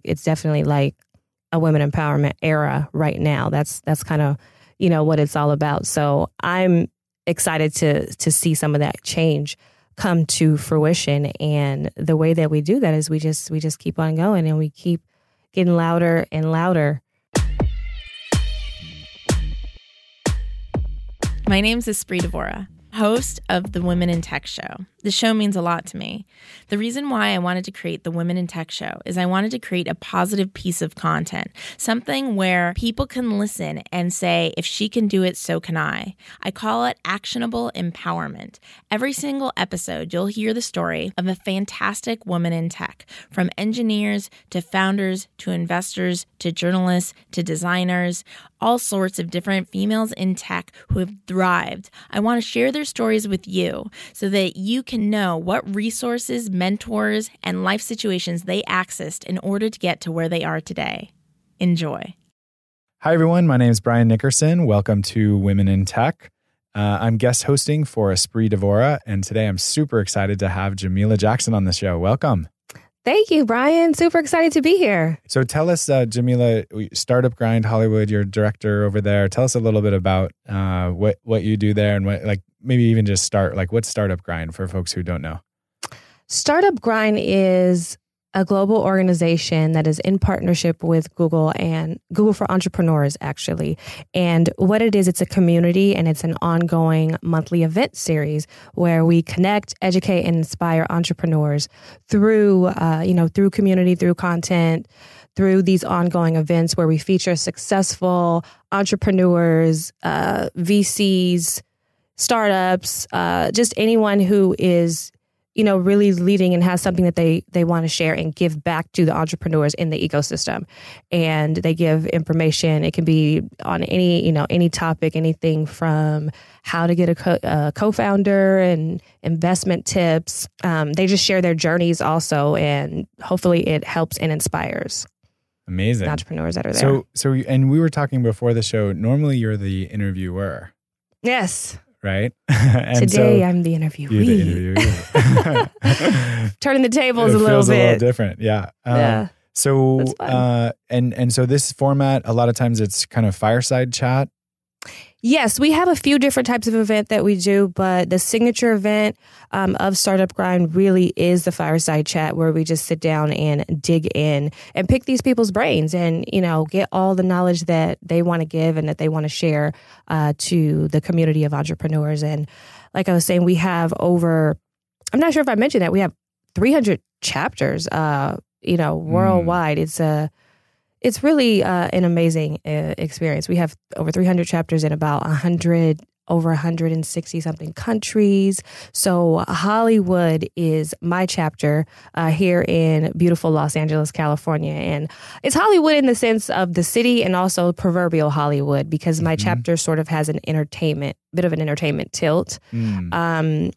it's definitely like a women empowerment era right now. That's kind of, what it's all about. So I'm excited to see some of that change come to fruition. And the way that we do that is we just keep on going and we keep getting louder and louder. My name's Espree Devora, host of the Women in Tech Show. The show means a lot to me. The reason why I wanted to create the Women in Tech Show is I wanted to create a positive piece of content, something where people can listen and say, if she can do it, so can I. I call it actionable empowerment. Every single episode, you'll hear the story of a fantastic woman in tech, from engineers to founders to investors to journalists to designers, all sorts of different females in tech who have thrived. I want to share their stories with you so that you can know what resources, mentors, and life situations they accessed in order to get to where they are today. Enjoy. Hi, everyone. My name is Brian Nickerson. Welcome to Women in Tech. I'm guest hosting for Espree Devora, and today I'm super excited to have Jamila Jackson on the show. Welcome. Thank you, Brian. Super excited to be here. So tell us, Jamila, Startup Grind Hollywood, you're director over there. Tell us a little bit about what you do there and what, maybe even just start, what's Startup Grind for folks who don't know? Startup Grind is a global organization that is in partnership with Google and Google for Entrepreneurs, actually. And what it is, it's a community and it's an ongoing monthly event series where we connect, educate, and inspire entrepreneurs through, through community, through content, through these ongoing events where we feature successful entrepreneurs, VCs, startups, just anyone who is really leading and has something that they want to share and give back to the entrepreneurs in the ecosystem. And they give information. It can be on any topic, anything from how to get a co-founder and investment tips. They just share their journeys also, and hopefully it helps and inspires. Amazing. The entrepreneurs that are there. So, and we were talking before the show, normally you're the interviewer. Yes. Right? Today I'm the interviewee. Turning the tables a little bit. It feels a little different. Yeah. Yeah. So, and so this format, a lot of times it's kind of fireside chat. Yes, we have a few different types of event that we do, but the signature event of Startup Grind really is the fireside chat where we just sit down and dig in and pick these people's brains and, get all the knowledge that they want to give and that they want to share to the community of entrepreneurs. And like I was saying, we have I'm not sure if I mentioned that, we have 300 chapters, worldwide. It's really an amazing experience. We have over 300 chapters in about over 160 something countries. So Hollywood is my chapter here in beautiful Los Angeles, California. And it's Hollywood in the sense of the city and also proverbial Hollywood, because my chapter sort of has bit of an entertainment tilt. And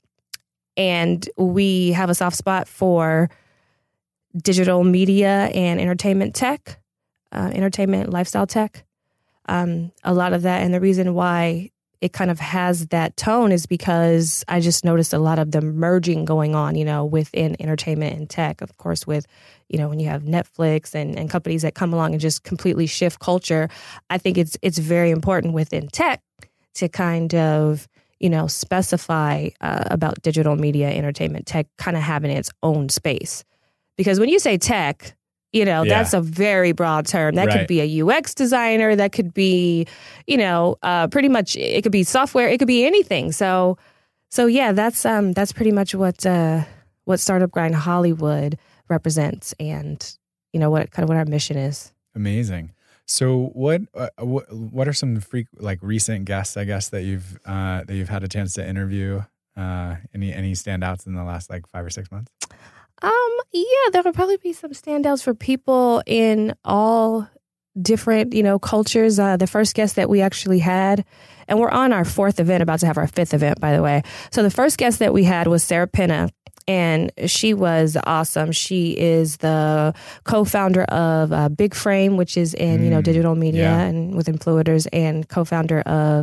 we have a soft spot for digital media and entertainment tech. Entertainment, lifestyle tech, a lot of that. And the reason why it kind of has that tone is because I just noticed a lot of the merging going on, within entertainment and tech. Of course, with, when you have Netflix and companies that come along and just completely shift culture, I think it's very important within tech to kind of, specify about digital media, entertainment, tech kind of having its own space. Because when you say tech, that's a very broad term. That could be a UX designer. That could be, pretty much, it could be software. It could be anything. So yeah, that's pretty much what Startup Grind Hollywood represents, and what our mission is. Amazing. So what are some recent guests, I guess, that you've had a chance to interview? Any standouts in the last 5 or 6 months? Yeah, there will probably be some standouts for people in all different, cultures. The first guest that we actually had, and we're on our 4th event, about to have our 5th event, by the way. So the first guest that we had was Sarah Penna, and she was awesome. She is the co-founder of Big Frame, which is in, digital media and with influencers, and founder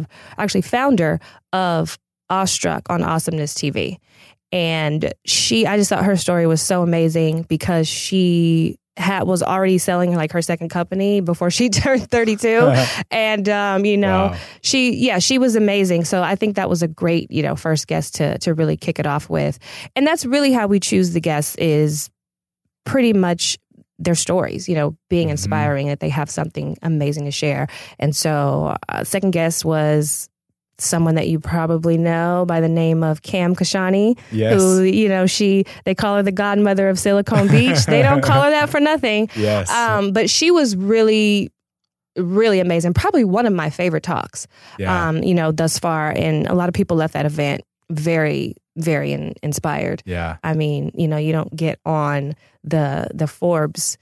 of Awestruck on Awesomeness TV. And I just thought her story was so amazing because she was already selling like her second company before she turned 32. And, Wow. she was amazing. So I think that was a great, first guest to really kick it off with. And that's really how we choose the guests, is pretty much their stories, being inspiring, that they have something amazing to share. And so second guest was someone that you probably know by the name of Cam Kashani, Yes. who, they call her the godmother of Silicon Beach. They don't call her that for nothing. Yes. But she was really, really amazing. Probably one of my favorite talks, Yeah. thus far. And a lot of people left that event very, very inspired. Yeah. I mean, you don't get on the Forbes,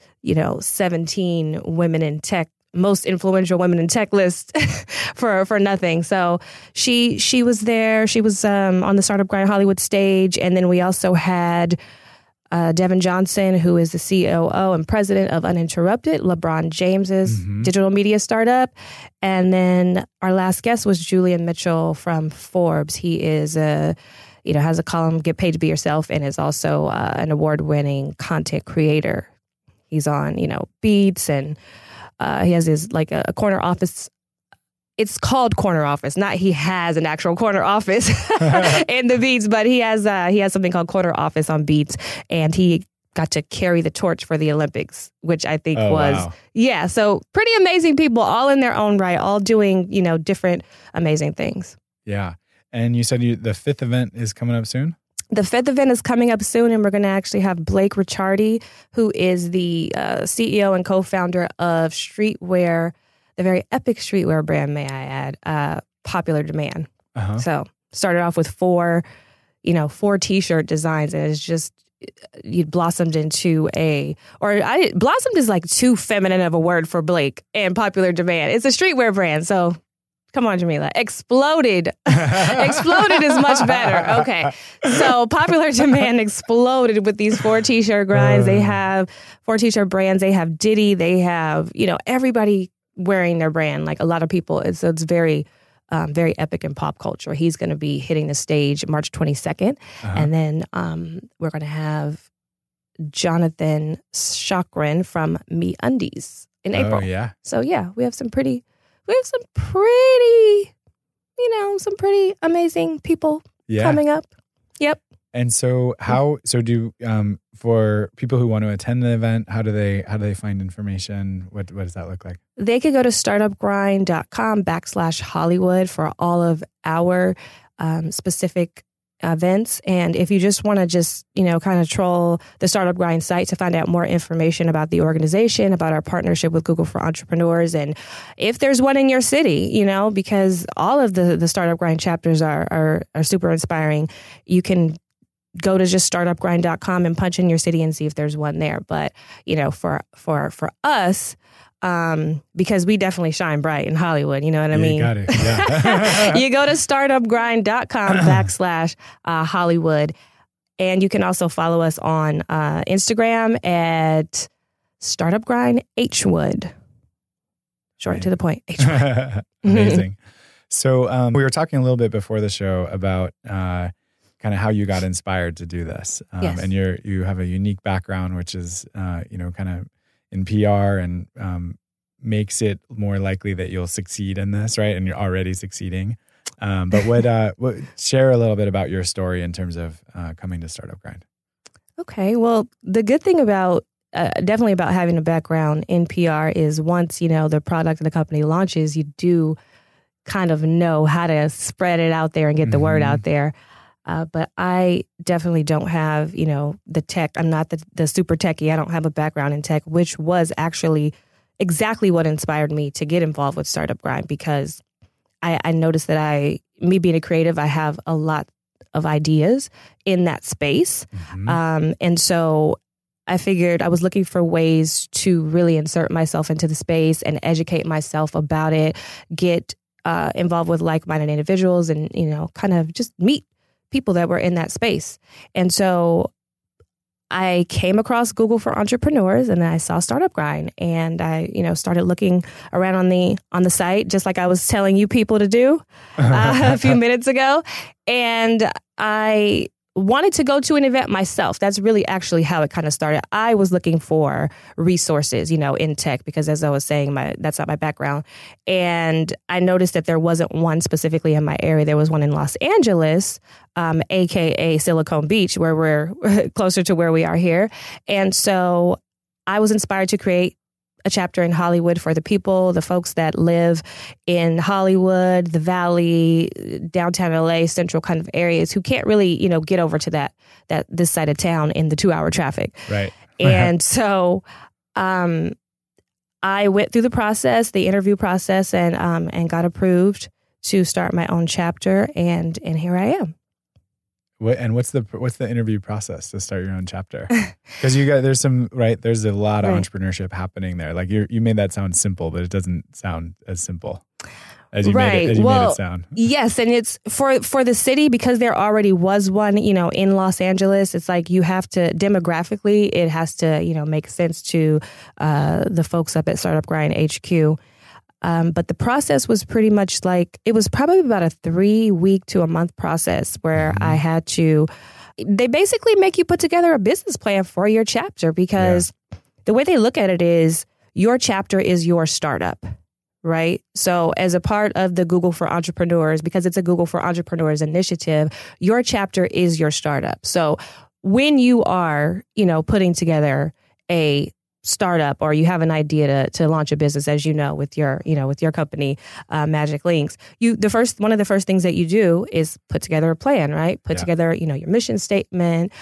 17 women in tech, most influential women in tech list for nothing. So she was there. She was on the Startup Grind Hollywood stage. And then we also had Devin Johnson, who is the COO and president of Uninterrupted, LeBron James's digital media startup. And then our last guest was Julian Mitchell from Forbes. He is has a column, Get Paid to Be Yourself, and is also an award-winning content creator. He's on, Beats, and he has his like a corner office. It's called Corner Office, not he has an actual corner office in the Beats, but he has something called Corner Office on Beats, and he got to carry the torch for the Olympics, which I think wow. So pretty amazing people, all in their own right, all doing, different amazing things. Yeah. And you said the fifth event is coming up soon? The fifth event is coming up soon, and we're going to actually have Blake Ricciardi, who is the CEO and co-founder of Streetwear, the very epic streetwear brand, may I add, Popular Demand. Uh-huh. So started off with four T-shirt designs, and it's just, you blossomed into blossomed is like too feminine of a word for Blake and Popular Demand. It's a streetwear brand, so come on, Jamila. Exploded. Exploded is much better. Okay. So Popular Demand exploded with these 4 T-shirt grinds. They have 4 T-shirt brands. They have Diddy. They have, everybody wearing their brand. Like a lot of people. It's very, very epic in pop culture. He's going to be hitting the stage March 22nd. Uh-huh. And then we're going to have Jonathan Chakrin from MeUndies in April. Oh, yeah. So yeah, we have some pretty, some pretty amazing people coming up. Yep. And so for people who want to attend the event, how do they find information? What does that look like? They could go to startupgrind.com/Hollywood for all of our specific events. And if you just want to kind of troll the Startup Grind site to find out more information about the organization, about our partnership with Google for Entrepreneurs, and if there's one in your city, because all of the Startup Grind chapters are super inspiring, you can go to just startupgrind.com and punch in your city and see if there's one there. But, for us, because we definitely shine bright in Hollywood, you know what I mean? You got it. Yeah. You go to startupgrind.com/Hollywood. And you can also follow us on Instagram at startupgrindhwood. Short to the point. Hwood. Amazing. So we were talking a little bit before the show about kind of how you got inspired to do this. Yes. And you have a unique background, which is, kind of in PR and makes it more likely that you'll succeed in this, right? And you're already succeeding. But what share a little bit about your story in terms of coming to Startup Grind? Okay. Well, the good thing about definitely about having a background in PR is once, the product of the company launches, you do kind of know how to spread it out there and get the word out there. But I definitely don't have, the tech. I'm not the super techie. I don't have a background in tech, which was actually exactly what inspired me to get involved with Startup Grind, because I noticed that me being a creative, I have a lot of ideas in that space. And so I figured I was looking for ways to really insert myself into the space and educate myself about it, get involved with like-minded individuals and, kind of just meet people that were in that space. And so I came across Google for Entrepreneurs, and then I saw Startup Grind, and I, started looking around on the site, just like I was telling you people to do a few minutes ago. And I wanted to go to an event myself. That's really actually how it kind of started. I was looking for resources, in tech, because as I was saying, that's not my background. And I noticed that there wasn't one specifically in my area. There was one in Los Angeles, AKA Silicon Beach, where we're closer to where we are here. And so I was inspired to create a chapter in Hollywood for the people, the folks that live in Hollywood, the Valley, downtown LA, central kind of areas who can't really, get over to this side of town in the 2-hour traffic. Right. And so I went through the process, the interview process, and got approved to start my own chapter, and here I am. What's the interview process to start your own chapter? Because there's a lot of entrepreneurship happening there. Like you made that sound simple, but it doesn't sound as simple as you made it sound. Yes, and it's for the city, because there already was one, in Los Angeles. It's like you have to, demographically, it has to, make sense to the folks up at Startup Grind HQ. But the process was pretty much it was probably about a 3-week to a month process where I had to, they basically make you put together a business plan for your chapter, because the way they look at it is your chapter is your startup, right? So as a part of the Google for Entrepreneurs, because it's a Google for Entrepreneurs initiative, your chapter is your startup. So when you are, putting together a startup, or you have an idea to launch a business, as with your company, Magic Links, one of the first things that you do is put together a plan, right? Put together, your mission statement,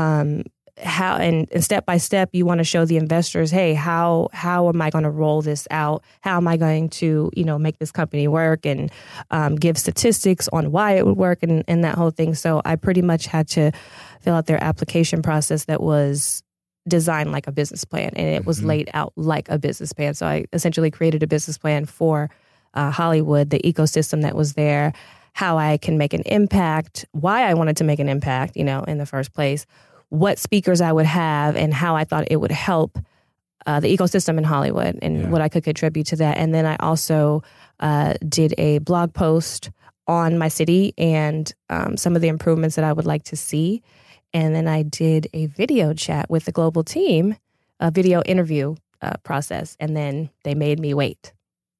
how, and step by step, you want to show the investors, hey, how am I going to roll this out? How am I going to, make this company work, and give statistics on why it would work, and that whole thing. So I pretty much had to fill out their application process that was designed like a business plan, and it was laid out like a business plan. So I essentially created a business plan for Hollywood, the ecosystem that was there, how I can make an impact, why I wanted to make an impact, in the first place, what speakers I would have, and how I thought it would help the ecosystem in Hollywood, and what I could contribute to that. And then I also did a blog post on my city and some of the improvements that I would like to see. And then I did a video chat with the global team, a video interview process. And then they made me wait.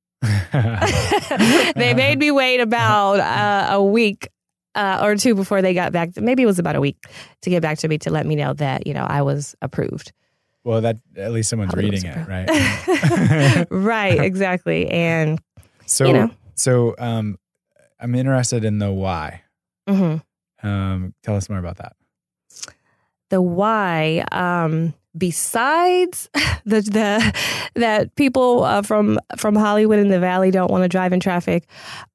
They made me wait about a week or two before they got back. Maybe it was about a week to get back to me to let me know that, I was approved. Well, that at least someone's reading it, right? Right, exactly. And so I'm interested in the why. Tell us more about that. The why, besides that people from Hollywood and the Valley don't want to drive in traffic,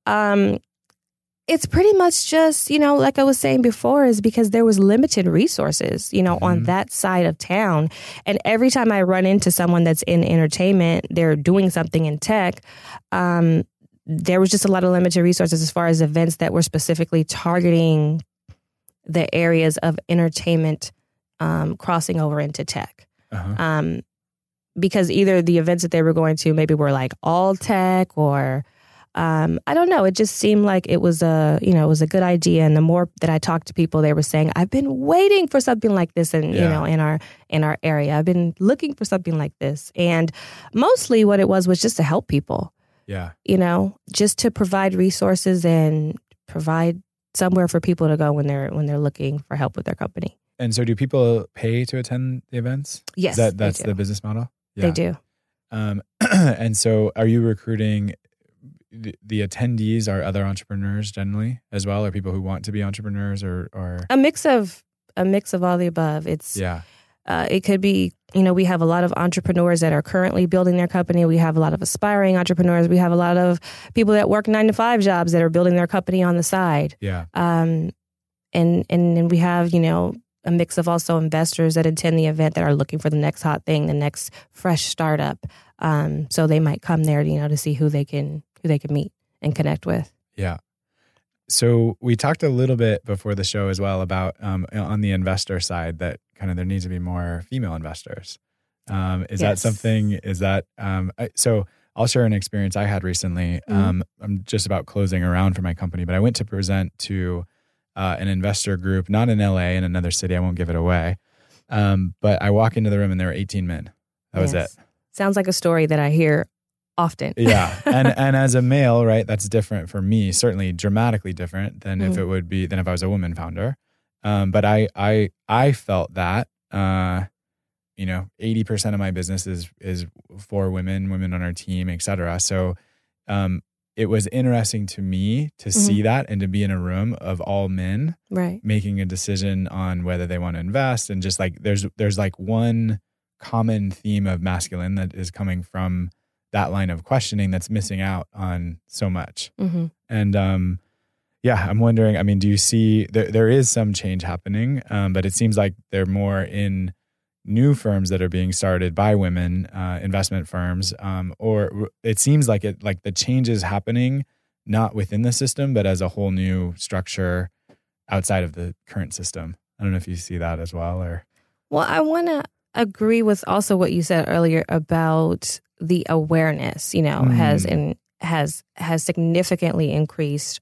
it's pretty much just, like I was saying before, is because there was limited resources, on that side of town. And every time I run into someone that's in entertainment, they're doing something in tech, there was just a lot of limited resources as far as events that were specifically targeting the areas of entertainment crossing over into tech. Because either the events that they were going to maybe were like all tech, or I don't know. It just seemed like it was it was a good idea. And the more that I talked to people, they were saying, I've been waiting for something like this in our area. I've been looking for something like this. And mostly what it was just to help people. Yeah. Just to provide resources and provide somewhere for people to go when they're looking for help with their company. And so do people pay to attend the events? Yes. That's the business model? Yeah. They do. And so are you recruiting the attendees are other entrepreneurs generally as well, or people who want to be entrepreneurs, or a mix of all the above? It's it could be, we have a lot of entrepreneurs that are currently building their company. We have a lot of aspiring entrepreneurs. We have a lot of people that work 9-to-5 jobs that are building their company on the side. Yeah. And we have, a mix of also investors that attend the event that are looking for the next hot thing, the next fresh startup. So they might come there, to see who they can meet and connect with. Yeah. So we talked a little bit before the show as well about on the investor side that kind of there needs to be more female investors. Is that something? Is that so? I'll share an experience I had recently. I'm just about closing around for my company, but I went to present to an investor group, not in LA, in another city. I won't give it away. But I walk into the room and there were 18 men. That was it. Sounds like a story that I hear often. Yeah. And as a male, right, that's different for me, certainly dramatically different than if it would be, than if I was a woman founder. But I felt that, 80% of my business is for women on our team, et cetera. So, it was interesting to me to see that and to be in a room of all men making a decision on whether they want to invest. And just like, there's like one common theme of masculine that is coming from that line of questioning that's missing out on so much. And, I'm wondering, I mean, do you see there is some change happening, but it seems like they're more in new firms that are being started by women, investment firms, or it seems like the change is happening not within the system, but as a whole new structure outside of the current system. I don't know if you see that as well, or. Well, I want to agree with also what you said earlier about the awareness, has significantly increased.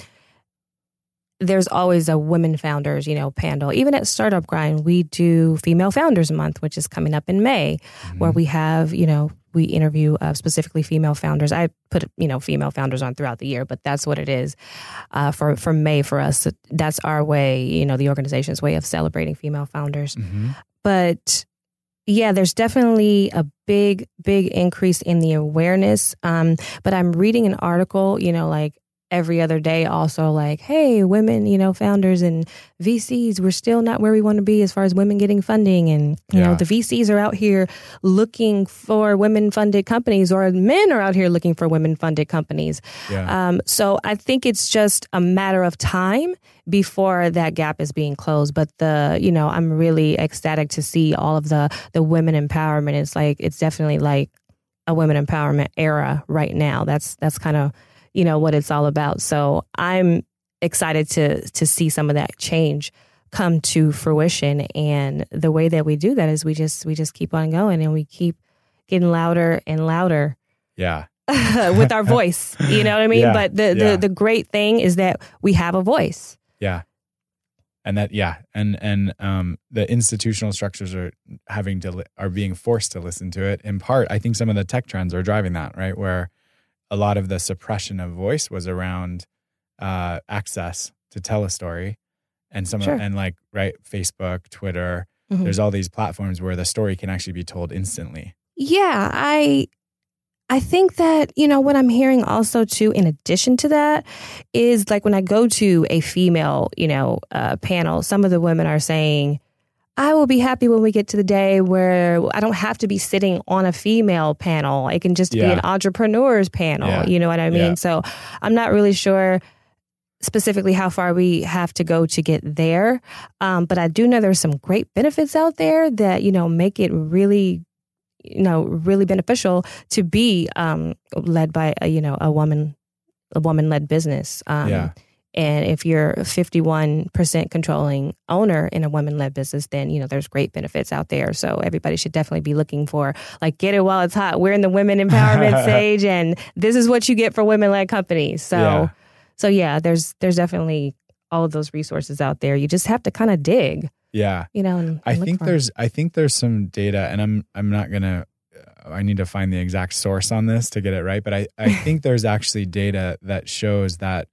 There's always a women founders, panel. Even at Startup Grind, we do Female Founders Month, which is coming up in May, where we have, we interview specifically female founders. I put, female founders on throughout the year, but that's what it is for May for us. That's our way, the organization's way of celebrating female founders. But yeah, there's definitely a big increase in the awareness. But I'm reading an article, every other day also like, hey, women, founders and VCs, we're still not where we want to be as far as women getting funding. And, the VCs are out here looking for women-funded companies, or men are out here looking for women-funded companies. So I think it's just a matter of time before that gap is being closed. But I'm really ecstatic to see all of the women empowerment. It's definitely like a women empowerment era right now. That's kind of what it's all about. So I'm excited to see some of that change come to fruition. And the way that we do that is we just keep on going, and we keep getting louder and louder. Yeah. With our voice. You know what I mean? Yeah. But the great thing is that we have a voice. Yeah. And that, and the institutional structures are being forced to listen to it. In part, I think some of the tech trends are driving that, right? Where a lot of the suppression of voice was around access to tell a story, and Facebook, Twitter. There's all these platforms where the story can actually be told instantly. Yeah, I think that what I'm hearing also too, in addition to that, is like when I go to a female panel, some of the women are saying, I will be happy when we get to the day where I don't have to be sitting on a female panel. It can just be an entrepreneur's panel. Yeah. You know what I mean? Yeah. So I'm not really sure specifically how far we have to go to get there. But I do know there's some great benefits out there that, make it really, really beneficial to be led by, a woman-led business. And if you're a 51% controlling owner in a women-led business, then, there's great benefits out there. So everybody should definitely be looking for, get it while it's hot. We're in the women empowerment stage, and this is what you get for women-led companies. So there's definitely all of those resources out there. You just have to kind of dig. Yeah. And I think there's some data, and I'm not going to, I need to find the exact source on this to get it right. But I think there's actually data that shows that,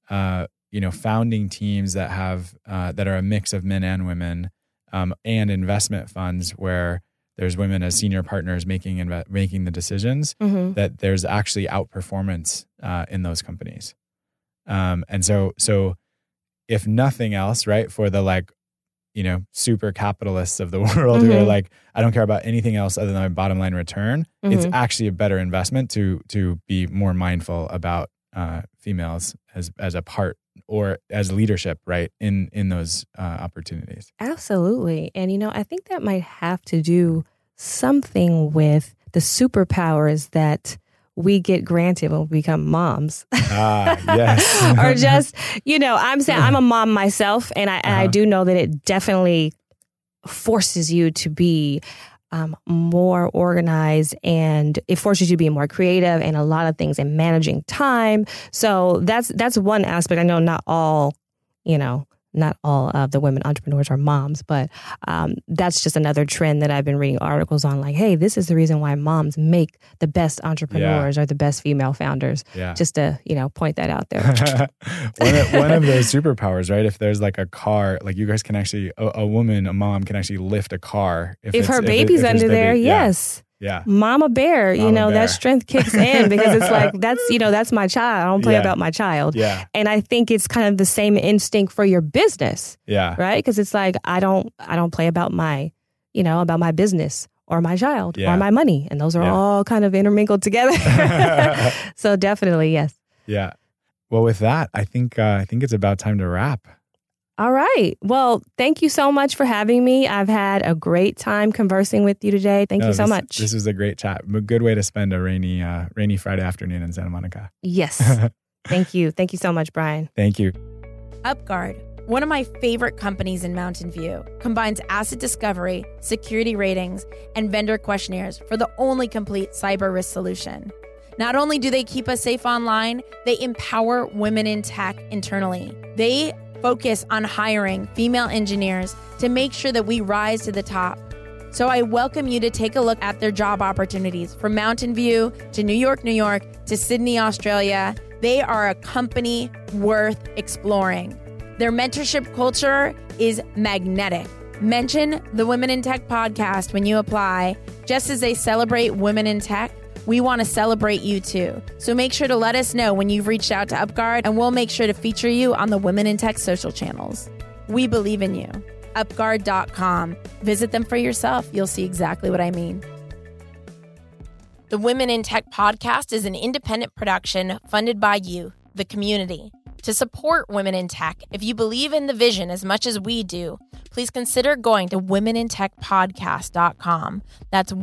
founding teams that have that are a mix of men and women, and investment funds where there's women as senior partners making the decisions, that there's actually outperformance in those companies. And so if nothing else, right, for the super capitalists of the world who are like, I don't care about anything else other than my bottom line return, it's actually a better investment to be more mindful about females as a part or as leadership, right, in those opportunities. Absolutely. And, I think that might have to do something with the superpowers that we get granted when we become moms. Yes. Or just, I'm saying I'm a mom myself, and I do know that it definitely forces you to be more organized, and it forces you to be more creative and a lot of things in managing time. So that's one aspect. I know not all not all of the women entrepreneurs are moms, but that's just another trend that I've been reading articles on, like, hey, this is the reason why moms make the best entrepreneurs or the best female founders. Yeah. Just to, point that out there. one of those superpowers, right? If there's like a car, like you guys can actually, a mom can actually lift a car. If her baby's under there, yes. Yeah. Mama bear, that strength kicks in because it's like, that's my child. I don't play about my child. Yeah. And I think it's kind of the same instinct for your business. Yeah. Right? Because it's like, I don't play about my business or my child or my money. And those are all kind of intermingled together. So definitely, yes. Yeah. Well, with that, I think it's about time to wrap. All right. Well, thank you so much for having me. I've had a great time conversing with you today. Thank you so much. This was a great chat. A good way to spend a rainy Friday afternoon in Santa Monica. Yes. Thank you. Thank you so much, Brian. Thank you. UpGuard, one of my favorite companies in Mountain View, combines asset discovery, security ratings, and vendor questionnaires for the only complete cyber risk solution. Not only do they keep us safe online, they empower women in tech internally. They focus on hiring female engineers to make sure that we rise to the top. So I welcome you to take a look at their job opportunities from Mountain View to New York, to Sydney, Australia. They are a company worth exploring. Their mentorship culture is magnetic. Mention the Women in Tech podcast when you apply. Just as they celebrate women in tech, we want to celebrate you too. So make sure to let us know when you've reached out to UpGuard, and we'll make sure to feature you on the Women in Tech social channels. We believe in you. UpGuard.com. Visit them for yourself. You'll see exactly what I mean. The Women in Tech podcast is an independent production funded by you, the community. To support Women in Tech, if you believe in the vision as much as we do, please consider going to womenintechpodcast.com. That's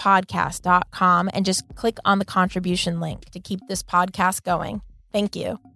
womenintechpodcast.com, and just click on the contribution link to keep this podcast going. Thank you.